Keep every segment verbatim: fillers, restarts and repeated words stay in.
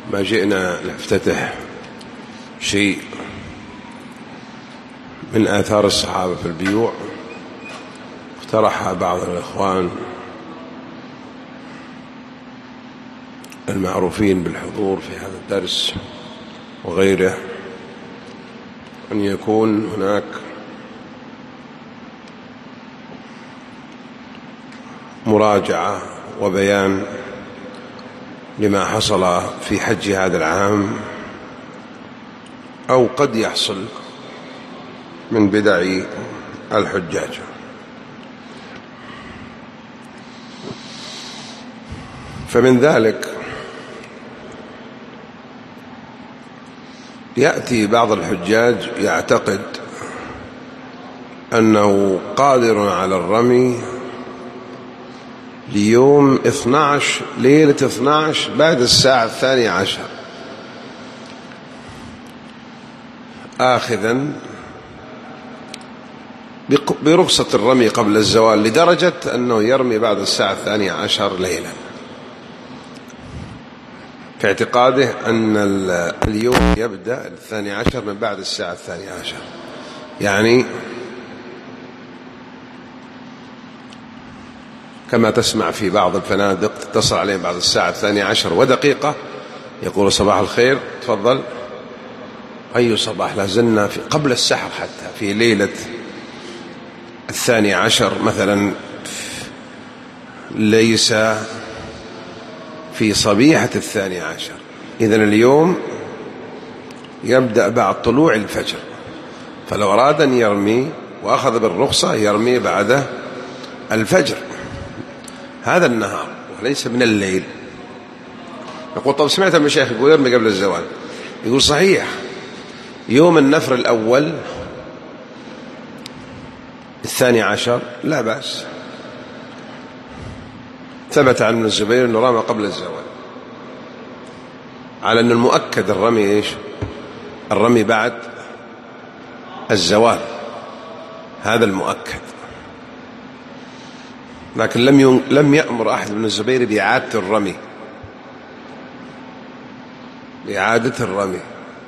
ما جئنا نفتتح شيء من آثار الصحابة في البيوع. اقترح بعض الإخوان المعروفين بالحضور في هذا الدرس وغيره أن يكون هناك مراجعة وبيان لما حصل في حج هذا العام أو قد يحصل من بدع الحجاج. فمن ذلك يأتي بعض الحجاج يعتقد أنه قادر على الرمي ليوم اثني عشر ليلة اثني عشر بعد الساعة الثانية عشر، آخذا برخصة الرمي قبل الزوال، لدرجة أنه يرمي بعد الساعة الثانية عشر ليلا، في اعتقاده أن اليوم يبدأ الثاني عشر من بعد الساعة الثانية عشر. يعني كما تسمع في بعض الفنادق تتصل عليهم بعد الساعة الثانية عشر ودقيقة يقول صباح الخير تفضل. أي صباح؟ لازلنا في قبل السحر، حتى في ليلة الثاني عشر مثلا، ليس في صبيحة الثاني عشر. إذن اليوم يبدأ بعد طلوع الفجر، فلو أراد أن يرمي وأخذ بالرخصة يرمي بعد الفجر هذا النهار وليس من الليل. يقول طب سمعت المشايخ يقول يرمي قبل الزوال. يقول صحيح، يوم النفر الأول الثاني عشر لا بأس، ثبت عن ابن الزبير أنه رمى قبل الزوال، على أن المؤكد الرمي إيش؟ الرمي بعد الزوال، هذا المؤكد. لكن لم لم يأمر أحد من الزبير بإعادة الرمي بإعادة الرمي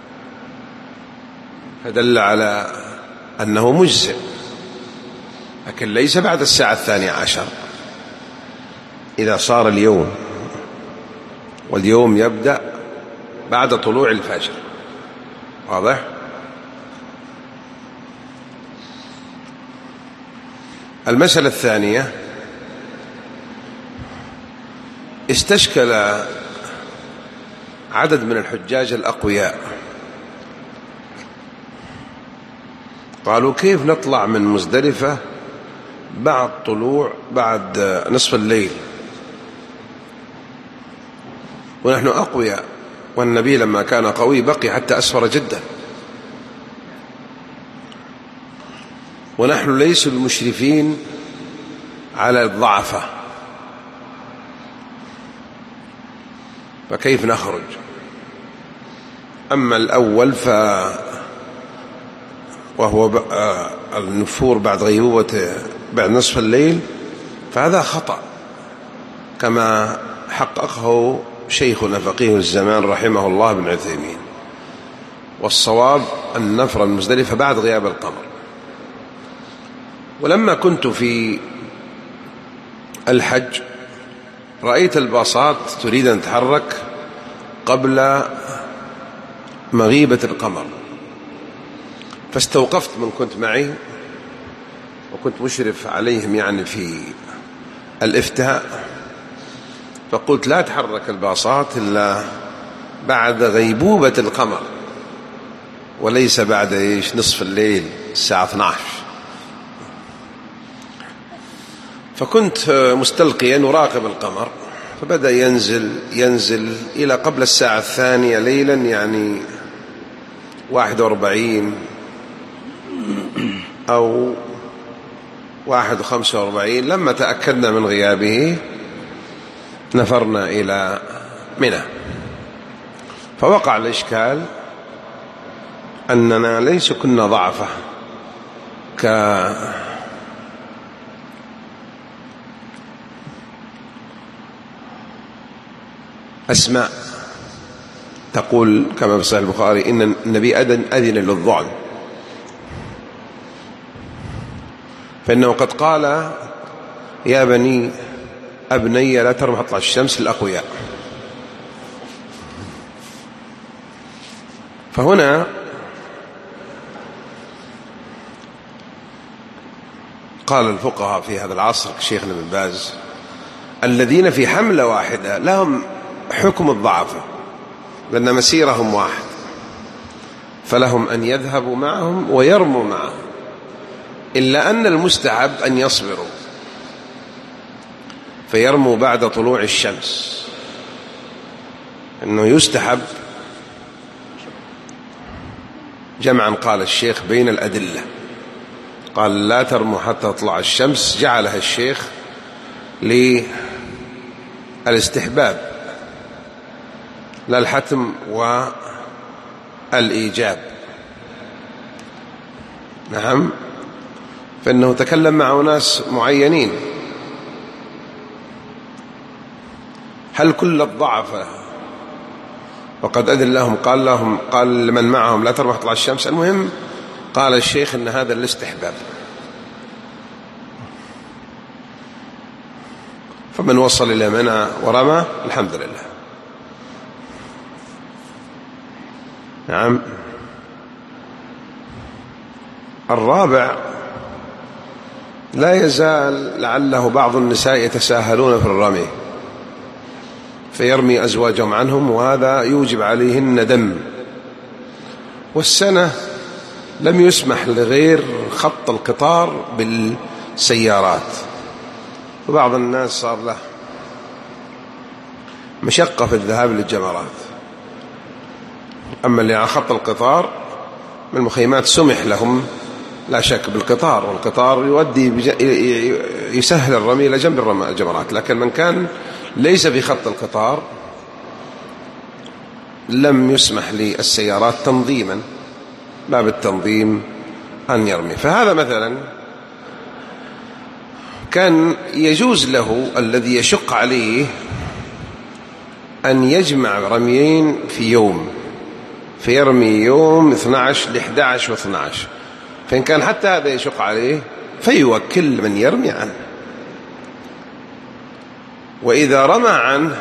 فدل على أنه مجزئ، لكن ليس بعد الساعة الثانية عشر إذا صار اليوم، واليوم يبدأ بعد طلوع الفجر. واضح؟ المسألة الثانية، استشكل عدد من الحجاج الأقوياء، قالوا كيف نطلع من مزدلفة بعد طلوع بعد نصف الليل ونحن أقوياء، والنبي لما كان قوي بقي حتى أسفر جدا، ونحن ليس المشرفين على الضعفة، فكيف نخرج؟ أما الأول ف وهو النفور بعد غيبوبة بعد نصف الليل فهذا خطأ، كما حققه شيخنا فقيه الزمان رحمه الله بن عثيمين، والصواب النفر المزدلفة بعد غياب القمر. ولما كنت في الحج رأيت الباصات تريد أن تتحرك قبل مغيبة القمر، فاستوقفت من كنت معي وكنت مشرف عليهم يعني في الإفتاء، فقلت لا تحرك الباصات إلا بعد غيبوبة القمر وليس بعد إيش نصف الليل الساعة اثني عشر. فكنت مستلقيا وراقب القمر، فبدأ ينزل ينزل إلى قبل الساعة الثانية ليلا، يعني واحد واربعين أو واحد وخمسة واربعين. لما تأكدنا من غيابه نفرنا إلى منى، فوقع الإشكال أننا ليس كنا ضعفة كأسماء تقول كما في صحيح البخاري إن النبي أذن, أذن للضعن، فإنه قد قال يا بني أبني لا ترموا مطلع الشمس الأقوياء. فهنا قال الفقهاء في هذا العصر كشيخنا ابن باز الذين في حملة واحدة لهم حكم الضعفاء لأن مسيرهم واحد، فلهم أن يذهبوا معهم ويرموا معهم، إلا أن المستحب أن يصبروا فيرموا بعد طلوع الشمس، أنه يستحب جمعا قال الشيخ بين الأدلة، قال لا ترموا حتى تطلع الشمس، جعلها الشيخ للاستحباب لا الحتم والإيجاب. نعم، فإنه تكلم مع ناس معينين، هل كل الضعفاء وقد أذن لهم؟ قال لهم قال لمن معهم لا ترموا تطلع الشمس. المهم قال الشيخ إن هذا الاستحباب، فمن وصل إلى منى ورمى الحمد لله. نعم. الرابع لا يزال لعله بعض النساء يتساهلون في الرمي فيرمي أزواجهم عنهم، وهذا يوجب عليهن دم، والسنة لم يسمح لغير خط القطار بالسيارات، وبعض الناس صار له مشقة في الذهاب للجمرات. أما اللي على خط القطار من المخيمات سمح لهم لا شك بالقطار، والقطار يؤدي يسهل الرمي إلى جنب الجمرات، لكن من كان ليس في خط القطار لم يسمح للسيارات تنظيما باب التنظيم أن يرمي. فهذا مثلا كان يجوز له الذي يشق عليه أن يجمع رميين في يوم، فيرمي يوم اثني عشر لإحدى عشر واثني عشر، فإن كان حتى هذا يشق عليه فيوكل من يرمي عنه، وإذا رمى عنه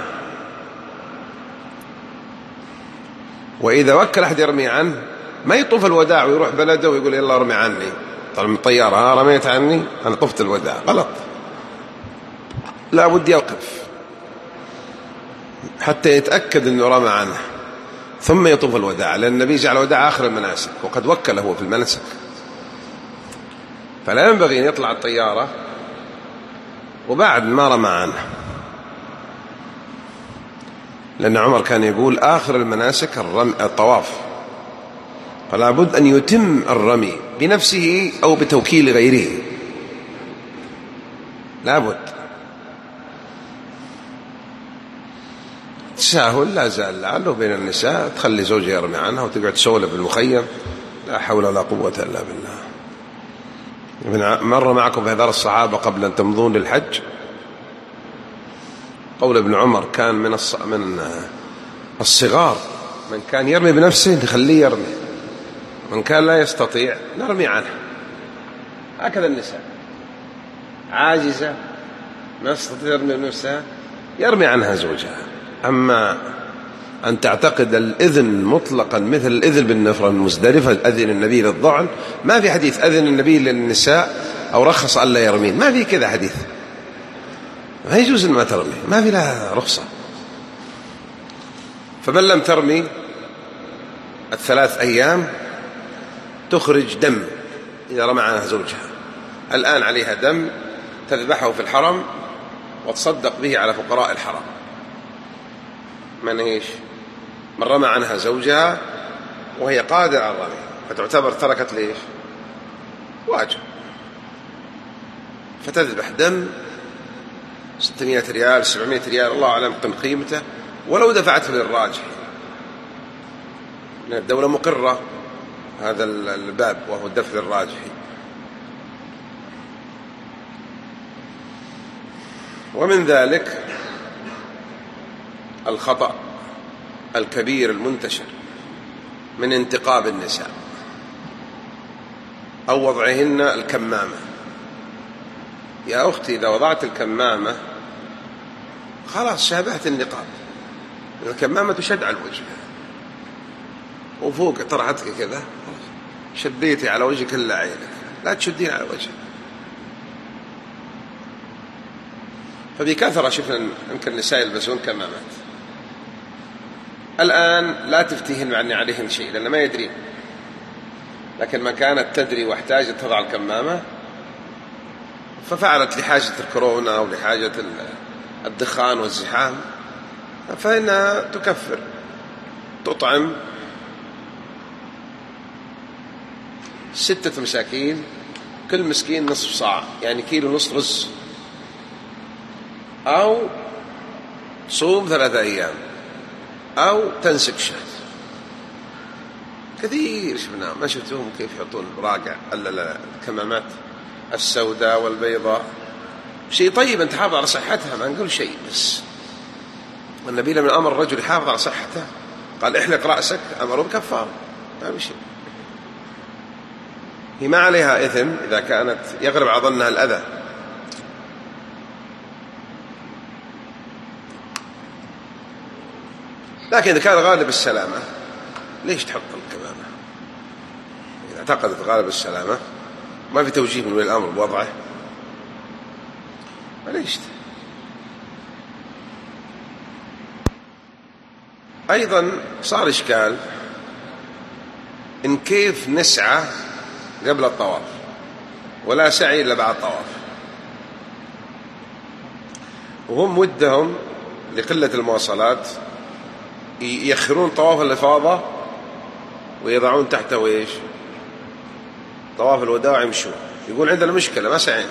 وإذا وكل أحد يرمي عنه ما يطوف الوداع ويروح بلده ويقول يلا رمي عني، طلع من الطيارة ها رميت عني أنا طفت الوداع، غلط، لا بد يوقف حتى يتأكد أنه رمى عنه ثم يطوف الوداع، لأن النبي جعل الوداع آخر المناسك وقد وكله هو في المنسك، فلا ينبغي أن يطلع الطيارة وبعد ما رمى عنه، لأن عمر كان يقول آخر المناسك الرمي الطواف، فلا بد أن يتم الرمي بنفسه أو بتوكيل غيره، لا بد. تساهل لا زال لعله بين النساء، تخلي زوجها يرمي عنها وتقعد تسولف بالمخيم، لا حول ولا قوة إلا بالله. مر معكم في هذار الصحابة قبل أن تمضون للحج قول ابن عمر كان من من الصغار من كان يرمي بنفسه نخليه يرمي، من كان لا يستطيع نرمي عنه. هكذا النساء عاجزة ما تستطيع ترمي بنفسها يرمي عنها زوجها. أما أن تعتقد الإذن مطلقا مثل الإذن بالنفرة المزدلفة أذن النبي للضعن، ما في حديث أذن النبي للنساء أو رخص ألا يرمين، ما في كذا حديث، ما يجوز ما ترمي، ما في لها رخصة. فمن لم ترمي الثلاث أيام تخرج دم إذا رمى عنها زوجها، الآن عليها دم تذبحه في الحرم وتصدق به على فقراء الحرم. من إيش؟ من رمى عنها زوجها وهي قادرة على الرمي فتعتبر تركت ليش؟ واجب، فتذبح دم ستمائة ريال سبعمائة ريال الله أعلم قيمته، ولو دفعته للراجح، لأن الدولة مقرة هذا الباب وهو الدفع للراجح. ومن ذلك الخطأ الكبير المنتشر من انتقاب النساء أو وضعهن الكمامة. يا أختي إذا وضعت الكمامة خلاص شابهت النقاب. الكمامة تشد على الوجه وفوق طرحتك كذا شديتي على وجهك إلا عينك، لا تشدين على الوجه. فبكثرة شفنا يمكن النساء يلبسون كمامات. الآن لا تفتيهن مع أن عليهن شيء لأن ما يدرين، لكن ما كانت تدري واحتاجت تضع الكمامة ففعلت لحاجة الكورونا أو لحاجة الدخان والزحام فإنها تكفر، تطعم ستة مساكين كل مسكين نصف صاع، يعني كيلو نصف رز، أو تصوم ثلاثة أيام، أو تنسك شهر. كثير شفنا، ما شفتوهم كيف يحطون براقع الكمامات السوداء والبيضاء. شيء طيب أن تحافظ على صحتها، ما نقول شيء، بس النبي لما أمر الرجل يحافظ على صحته قال احلق رأسك، أمره بكفار، ما بشيء. هي ما عليها إثم إذا كانت يغلب على ظنها الأذى. لكن إذا كان غالب السلامة ليش تحط الكمامة؟ إذا اعتقدت غالب السلامة ما في توجيه من ولي الأمر بوضعه، ليش؟ أيضا صار إشكال إن كيف نسعى قبل الطواف ولا سعي إلا بعد الطواف، وهم ودهم لقلة المواصلات يأخرون طواف الإفاضة ويضعون تحته إيش؟ طواف الوداع يمشون. يقول عندنا مشكلة ما سعين.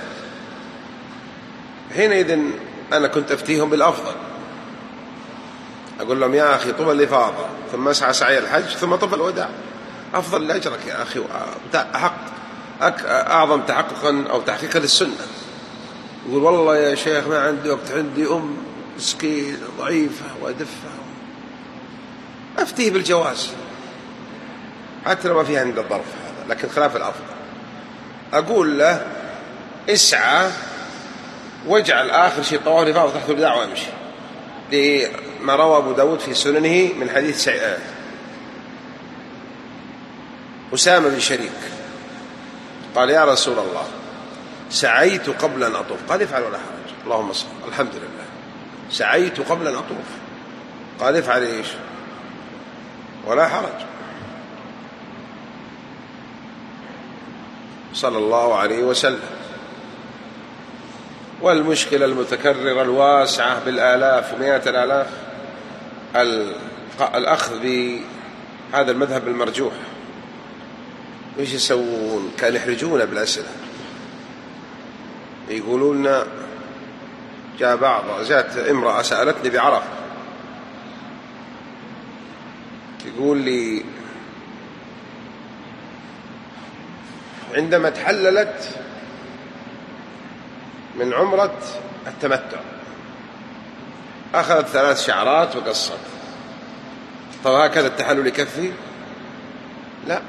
حينئذ أنا كنت أفتيهم بالأفضل، أقول لهم يا أخي طوف الإفاضة ثم اسعى سعي الحج ثم طوف الوداع، أفضل لأجرك يا أخي، أحق أعظم تحققا أو تحقيقا للسنة. يقول والله يا شيخ ما عندي وقت، عندي أم مسكين ضعيفة وأدفها. أفتيه بالجواز حتى لو ما فيها عند الظرف هذا، لكن خلاف الأفضل. أقول له اسعى واجعل آخر شيء طواف الإفاضة تحت الوداع وامشي، لما روى أبو داود في سننه من حديث سعيد أسامة بن شريك قال يا رسول الله سعيت قبل أن أطوف، قال افعل ولا حرج. اللهم صل، الحمد لله، سعيت قبل أن أطوف، قال افعل إيش ولا حرج، صلى الله عليه وسلم. والمشكلة المتكررة الواسعة بالآلاف ومئات الآلاف الأخذ بهذا المذهب المرجوح. إيش يسوون؟ كانوا يحرجون بالأسئلة، يقولون جاء بعض جاءت امرأة سألتني بعرف، يقول لي عندما تحللت من عمرة التمتع أخذت ثلاث شعرات وقصت، طب هكذا التحلل يكفي؟ لا،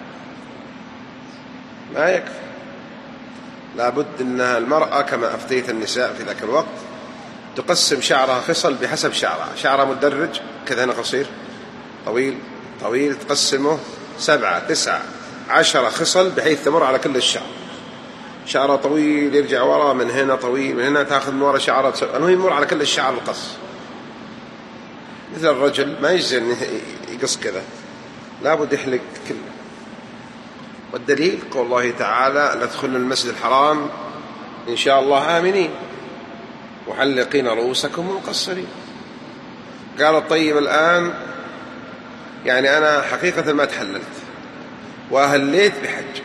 ما يكفي. لابد أن المرأة كما أفتيت النساء في ذاك الوقت تقسم شعرها خصل بحسب شعرها، شعرها مدرج كذا هنا قصير طويل طويل، تقسمه سبعة تسعة عشرة خصل بحيث تمر على كل الشعر. شعره طويل يرجع وراء، من هنا طويل، من هنا تأخذ من وراء شعره، المهم يمر على كل الشعر القص. مثل الرجل ما يجزي أن يقص كذا، لابد يحلق كله. والدليل قول الله تعالى لا تدخلوا المسجد الحرام إن شاء الله آمنين محلقين رؤوسكم ومقصرين. قال طيب الآن يعني أنا حقيقة ما تحللت وأهليت بحج،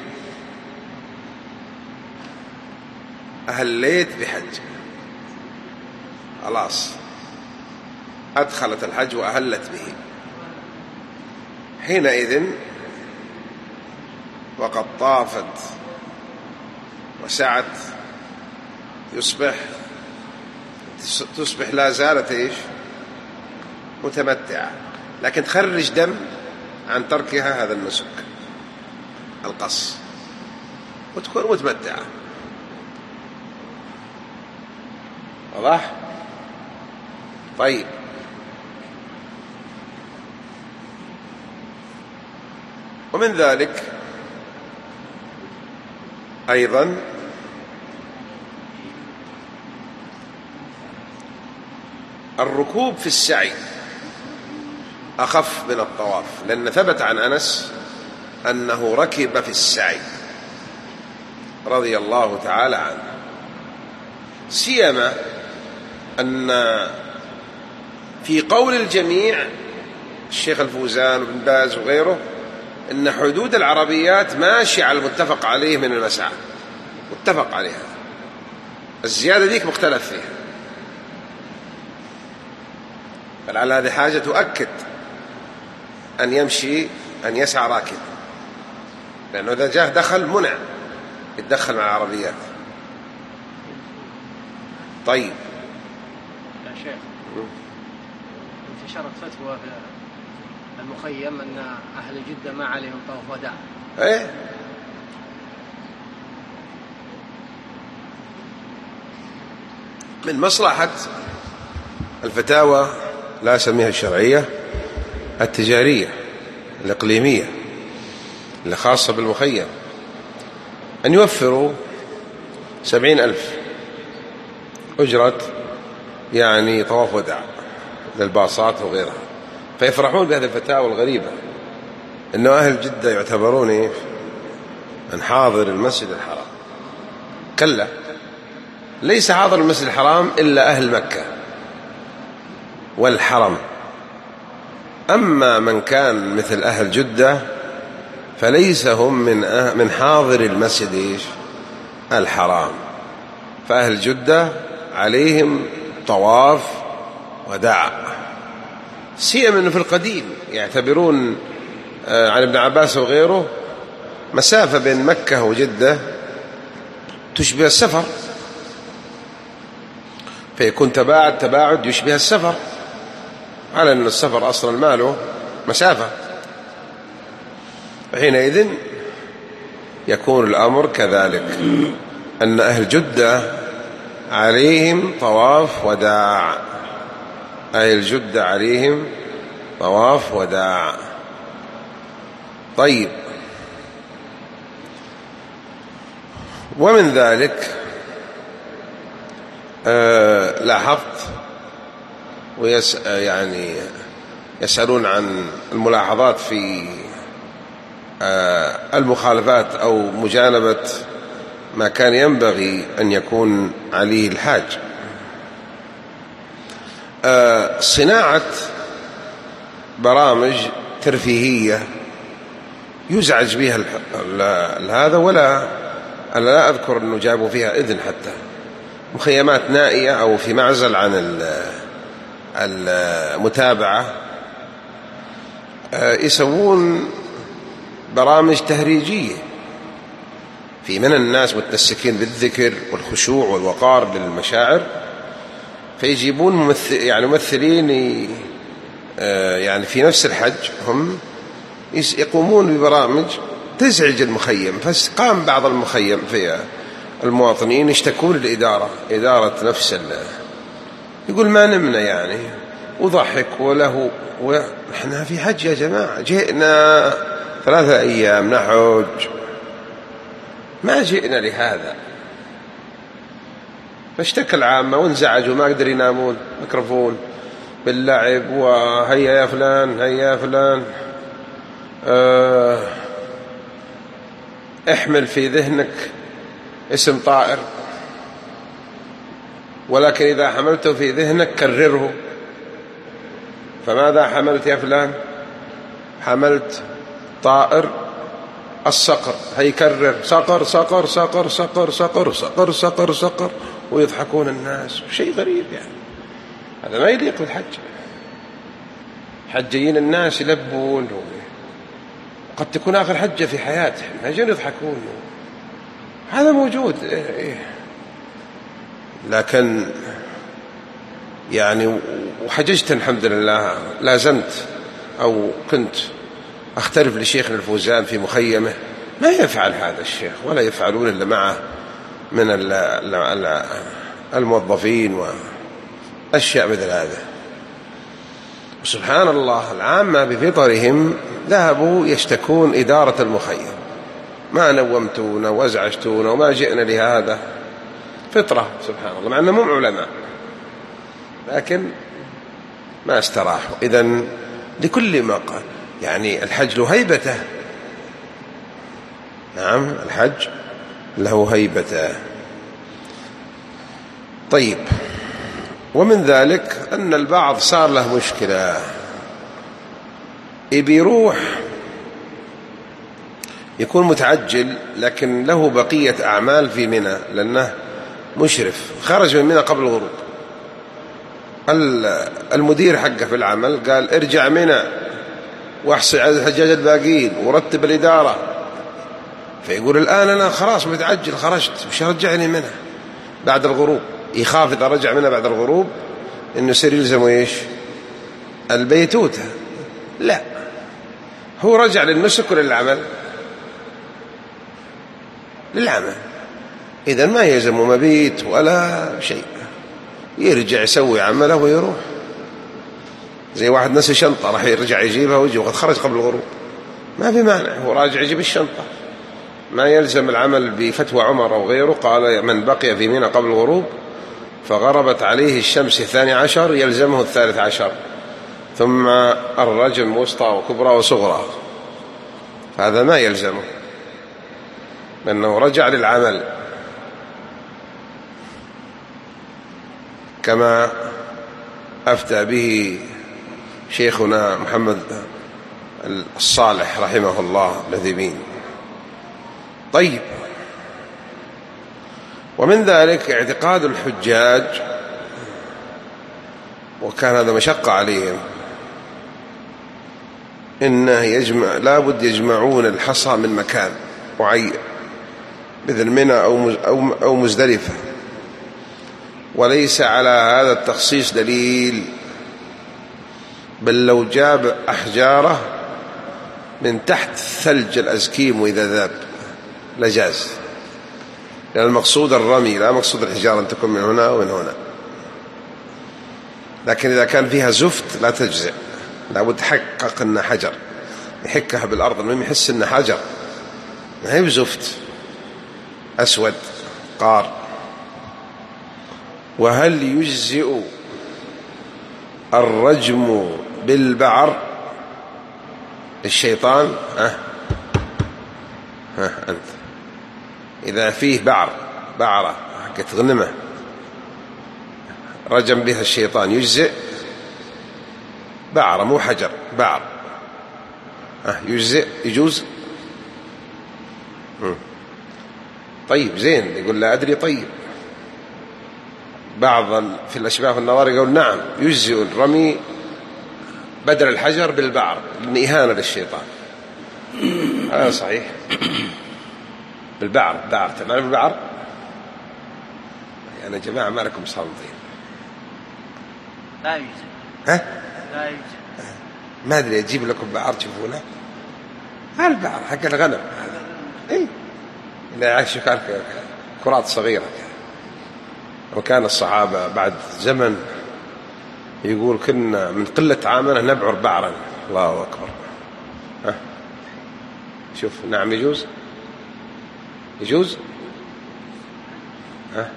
أهليت بحج خلاص، أدخلت الحج وأهلت به، حينئذ وقد طافت وسعت يصبح تصبح لا زالت إيش؟ متمتعة. لكن تخرج دم عن تركها هذا النسك القص وتكون متمتعة. واضح؟ طيب، ومن ذلك أيضا الركوب في السعي أخف من الطواف، لأن ثبت عن أنس أنه ركب في السعي رضي الله تعالى عنه، سيما أن في قول الجميع الشيخ الفوزان وابن باز وغيره أن حدود العربيات ماشي على المتفق عليه من المسعى، متفق عليها، الزيادة ذيك مختلف فيها. فلعل هذه حاجة تؤكد أن يمشي أن يسعى راكب، لأنه إذا جاء دخل منع يتدخل مع العربيات. طيب يا شيخ، انتشرت فتوى في المخيم أن أهل جدة ما عليهم طواف وداع. إيه، من مصلحة الفتاوى لا أسميها الشرعية، التجارية الإقليمية اللي خاصة بالمخيم، أن يوفروا سبعين ألف أجرة يعني طواف وداع للباصات وغيرها، فيفرحون بهذه الفتاوى الغريبة أنه أهل جدة يعتبرون من حاضر المسجد الحرام. كلا، ليس حاضر المسجد الحرام إلا أهل مكة والحرم، أما من كان مثل أهل جدة فليس هم من أه من حاضر المسجد الحرام، فأهل جدة عليهم طواف وداع، سيما أنه في القديم يعتبرون عن ابن عباس وغيره مسافة بين مكة وجدة تشبه السفر، فيكون تباعد تباعد يشبه السفر، على أن السفر أصلا ماله مسافة، فحينئذ يكون الأمر كذلك، أن أهل جدة عليهم طواف وداع، أهل جدة عليهم طواف وداع. طيب، ومن ذلك آه لاحظت ويس يعني يسألون عن الملاحظات في آه المخالفات أو مجانبة ما كان ينبغي أن يكون عليه الحاج. آه صناعة برامج ترفيهية يزعج بها هذا، ولا أنا لا أذكر أنه جابوا فيها إذن، حتى مخيمات نائية أو في معزل عن المتابعة يسوون برامج تهريجية، في من الناس متمسكين بالذكر والخشوع والوقار للمشاعر، فيجيبون ممثل يعني ممثلين يعني في نفس الحج هم يقومون ببرامج تزعج المخيم. فقام بعض المخيم في المواطنين يشتكون للإدارة، إدارة نفس الله، يقول ما نمنا يعني، وضحك وله، ونحن في حج يا جماعة، جئنا ثلاثة أيام نحج، ما جئنا لهذا. فاشتكى العامة وانزعجوا، ما قدر ينامون، ميكروفون باللعب، وهيا يا فلان هيا يا فلان، اه احمل في ذهنك اسم طائر، ولكن إذا حملته في ذهنك كرره. فماذا حملت يا فلان؟ حملت طائر الصقر، هيكرر صقر صقر صقر صقر صقر صقر صقر صقر، ويضحكون الناس. شيء غريب يعني، هذا ما يليق بالحج. حجين الناس يلبون، قد تكون آخر حجة في حياتهم، يجون يضحكون، هذا موجود. لكن يعني وحججت الحمد لله، لازمت أو كنت أختلف لشيخنا الفوزان في مخيمه، ما يفعل هذا الشيخ ولا يفعلون إلا معه من الموظفين وأشياء مثل هذا. سبحان الله، العامة بفطرهم ذهبوا يشتكون إدارة المخيم، ما نومتونا وازعجتونا وما جئنا لهذا. فطرة سبحان الله، مع أنهم هم علماء لكن ما استراحوا. إذن لكل ما قال يعني الحج له هيبته. نعم الحج له هيبته. طيب، ومن ذلك أن البعض صار له مشكلة، يبي يروح يكون متعجل لكن له بقية أعمال في منى لأنه مشرف، خرج من منى قبل الغروب. المدير حقه في العمل قال ارجع منى واحصي على الحجاج الباقين ورتب الإدارة، فيقول الآن أنا خلاص متعجل خرجت، مش رجعني منى بعد الغروب. يخاف إذا رجع منها بعد الغروب إنه يصير يلزمه إيش؟ البيتوتة. لا، هو رجع للنسك وللعمل، للعمل. إذن ما يلزم مبيت ولا شيء، يرجع يسوي عمله ويروح. زي واحد نسي شنطة راح يرجع يجيبها ويجي وقد خرج قبل الغروب، ما في مانع، هو راجع يجيب الشنطة، ما يلزم العمل بفتوى عمر أو غيره. قال من بقي في منى قبل الغروب فغربت عليه الشمس الثاني عشر يلزمه الثالث عشر، ثم الرجم وسطى وكبرى وصغرى، هذا ما يلزمه لأنه رجع للعمل. كما أفتى به شيخنا محمد الصالح رحمه الله الذبين. طيب، ومن ذلك اعتقاد الحجاج، وكان هذا مشقة عليهم، إنه يجمع لابد يجمعون الحصى من مكان معين مثل منى أو مزدلفة، وليس على هذا التخصيص دليل، بل لو جاب أحجاره من تحت ثلج الأزكيم وإذا ذاب لجاز، لأن المقصود الرمي لا مقصود الحجارة أن تكون من هنا ومن هنا. لكن إذا كان فيها زفت لا تجزئ، لابد تحقق أنه حجر، يحكها بالأرض المهم يحس أنه حجر، ما هي بزفت أسود قار. وهل يجزئ الرجم بالبعر الشيطان؟ ها ها أنت إذا فيه بعر بعرة حقت غنمة رجم بها الشيطان يجزئ؟ بعرة مو حجر، بعر، ها يجزئ يجوز؟ طيب زين، يقول لا أدري. طيب، بعض في الأشباه والنظار يقول نعم يجزئ الرمي بدل الحجر بالبعر لأن إهانة للشيطان. هذا صحيح، بالبعر. بعر تعرف البعر؟ يعني جماعة ما لكم صامتين. لا يجزئ. ها؟ لا يجزئ. ما أدري أجيب لكم بعر تشوفونه. هذا البعر حق الغنم هذا. إيه إذا عايش كرات صغيرة. وكان الصحابة بعد زمن يقول كنا من قلة عامنا نبعر بعرا. الله أكبر. ها شوف، نعم يجوز يجوز ها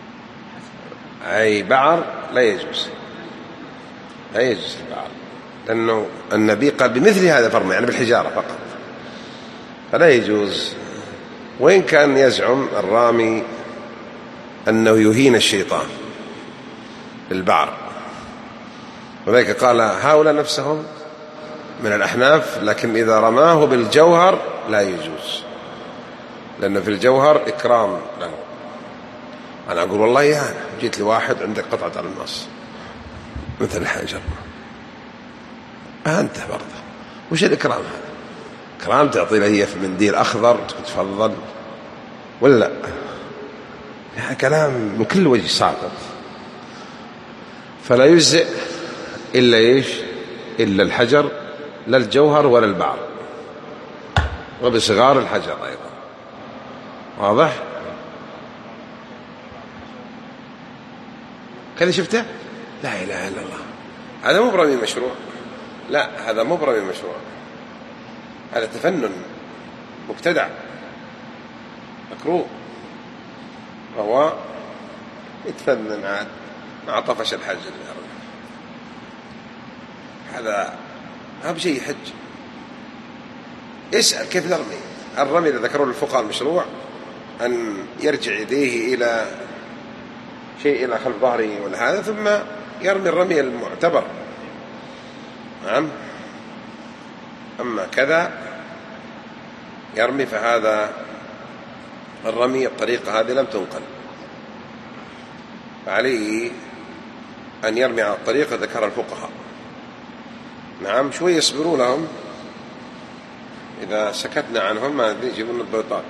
أي بعر لا يجوز، لا يجوز البعر، لأنه النبي قال بمثل هذا فرمى، يعني بالحجارة فقط، فلا يجوز. وإن كان يزعم الرامي أنه يهين الشيطان بالبعر، وذلك قال هؤلاء نفسهم من الأحناف، لكن إذا رماه بالجوهر لا يجوز، لأن في الجوهر إكرام له. أنا أقول والله يا أنا جيت لواحد عندك قطعة الماس مثل الحجر، أنت برضه وش الإكرام هذا؟ إكرام تعطي له هي في منديل أخضر تفضل ولا؟ يعني كلام من كل وجه ساقط. فلا يجزئ إلا إيش؟ إلا الحجر لا الجوهر ولا البعر، وبصغار الحجر أيضا. واضح؟ كذا شفته؟ لا إله إلا الله. هذا مو برمي مشروع، لا هذا مو برمي مشروع، هذا تفنن مبتدع مكروه، وهو يتفنن عاد مع طفش الحج. هذا ما بشيء حج. اسأل كيف نرمي. الرمي إذا ذكروا الفقهاء المشروع أن يرجع يديه إلى شيء إلى خلف ظهره ولا هذا، ثم يرمي الرمي المعتبر. نعم. أما كذا يرمي فهذا الرمي الطريقة هذه لم تنقل، فعليه أن يرمي على الطريقة ذكر الفقهاء. نعم. شوي يصبروا لهم، إذا سكتنا عنهم ما يجيبون الضيطات،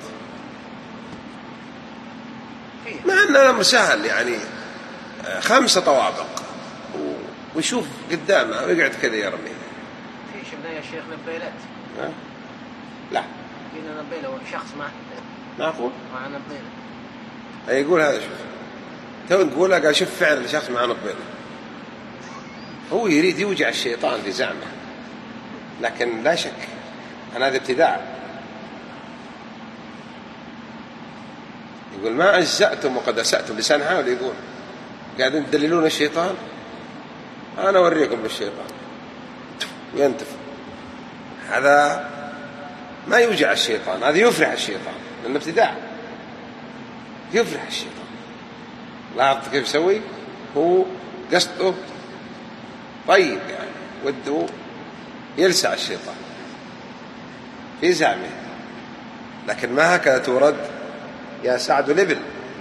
مع أن الأمر سهل، يعني خمسة طوابق ويشوف قدامه ويقعد كذا يرمي. في شفنا يا شيخ نبيلات؟ لا فينا نبيلة شخص معه معقول مع نبيلة. أي يقول هذا شوف تو نقولها، قال شوف فعلا شخص مع نبيلة. هو يريد يوجع الشيطان في زعمه، لكن لا شك أن هذا ابتداع. يقول ما أجزأتم وقد أسأتم، لسان حاول يقول قاعدين تدللون الشيطان، أنا أوريكم بالشيطان وينتف. هذا ما يوجع الشيطان، هذا يفرح الشيطان، لأنه ابتداع يفرح الشيطان. لاحظت كيف يسوي؟ هو قصده طيب، يعني وده يلسع الشيطان في زعمه، لكن ما هكذا تورد يا سعد لبل،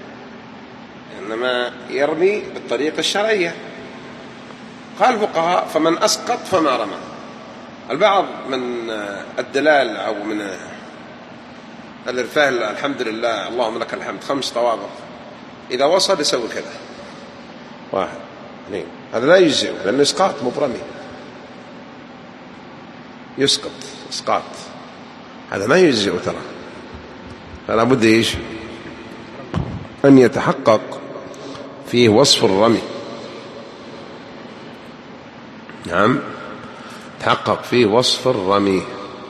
إنما يرمي بالطريقة الشرعية. قال الفقهاء فمن أسقط فما رمى. البعض من الدلال أو من الإرفاه، الحمد لله اللهم لك الحمد، خمس طوابق إذا وصل يسوي كذا واحد اثنين، هذا لا يجزئ لأنه إسقاط مبرمي، يسقط إسقاط، هذا ما يجزئ ترى. فلا بد إيش أن يتحقق فيه وصف الرمي. نعم، تحقق فيه وصف الرمي.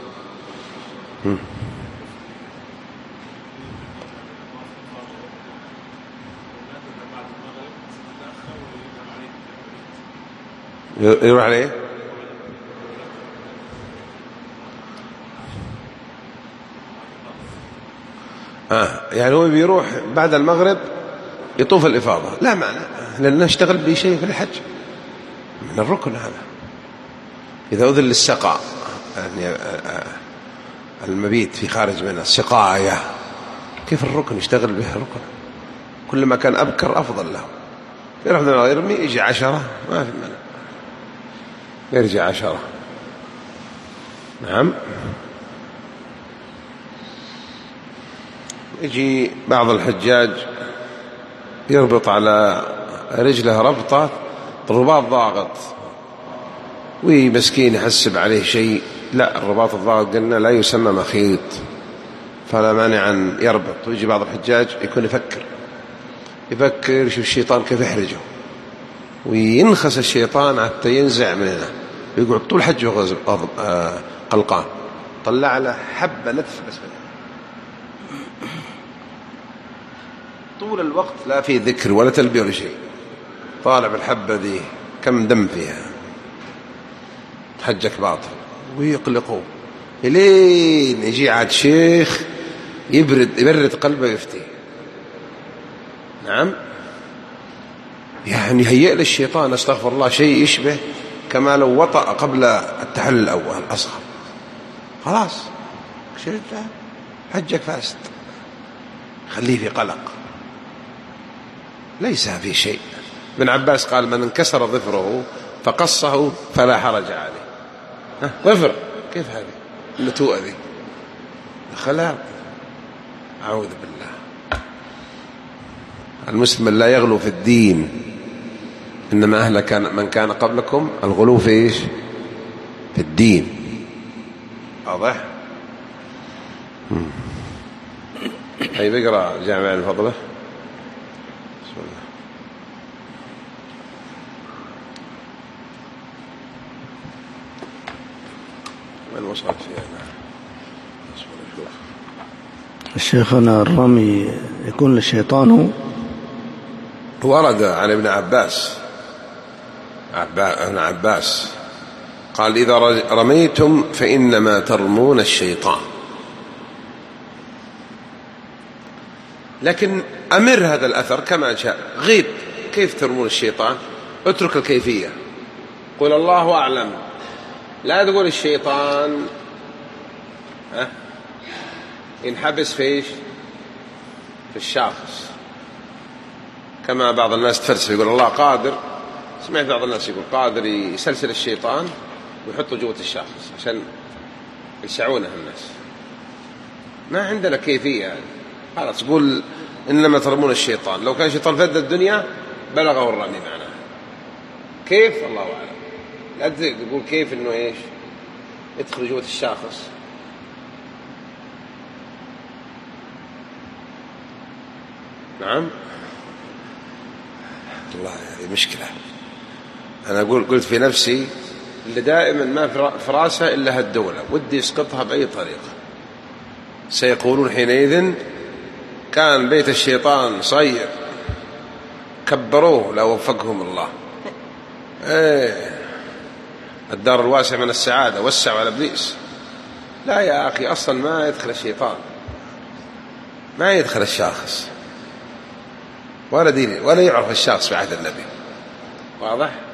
يروح عليه آه يعني هو بيروح بعد المغرب يطوف الإفاضة، لا معنى، لأن نشتغل بشيء في الحج من الركن هذا. إذا أذن للسقاء، يعني المبيت في خارج منه السقاية، كيف الركن يشتغل به الركن؟ كل ما كان أبكر أفضل له. يروح من يرمي يجي عشرة ما في مانع، يرجع عشرة. نعم. يجي بعض الحجاج يربط على رجله ربطة الرباط ضاغط، ومسكين يحسب عليه شيء، لا الرباط الضاغط قلنا لا يسمى مخيط، فلا مانع أن يربط. ويجي بعض الحجاج يكون يفكر يفكر يشوف الشيطان كيف يحرجه، وينخس الشيطان حتى ينزع من هنا، ويقعد طول حجه قلقان، طلع له حبة نتف بس منها طول الوقت، لا في ذكر ولا تلبية ولا شيء، طالع بالحبة ذي كم دم فيها، حجك باطل. ويقلقوا لين يجي عاد شيخ يبرد يبرد قلبه يفتي. نعم، يعني هيئ للشيطان استغفر الله شيء يشبه كما لو وطأ قبل التحلل الأول الأصغر، خلاص شيء حجك فاسد، خليه في قلق، ليس في شيء. ابن عباس قال من انكسر ظفره فقصه فلا حرج عليه. ظفر كيف هذه النتوءة ذي؟ خلاق، أعوذ بالله. المسلم لا يغلو في الدين، إنما أهلك من كان قبلكم الغلو في إيش؟ في الدين. واضح؟ طيب اقرأ جامع الفضلة. بسم الله. من وصلت فيها؟ شيخنا الرمي يكون للشيطان. ورد عن ابن عباس ابن عباس قال إذا رميتم فإنما ترمون الشيطان. لكن أمر هذا الأثر كما جاء، غيب كيف ترمون الشيطان، اترك الكيفية، قل الله أعلم، لا تقول الشيطان ها ينحبس في ايش؟ في الشاخص، كما بعض الناس تفلسف يقول الله قادر. سمعت بعض الناس يقول قادر يسلسل الشيطان ويحطه جوة الشاخص عشان يسعونه الناس. ما عندنا كيفية يعني. خلاص قول إنما ترمون الشيطان. لو كان الشيطان فد الدنيا بلغه الرمي معناه. كيف الله أعلم. لا تقول كيف إنه إيش يدخل جوة الشاخص. نعم الله هذه مشكلة. أنا أقول قلت في نفسي اللي دائما ما في راسه إلا هالدولة ودي يسقطها بأي طريقة. سيقولون حينئذ كان بيت الشيطان صير كبروه لو وفقهم الله. ايه الدار الواسع من السعادة وسعوا على إبليس. لا يا أخي أصلا ما يدخل الشيطان، ما يدخل الشاخص ولا دين ولا يعرف الشخص في عهد النبي. واضح؟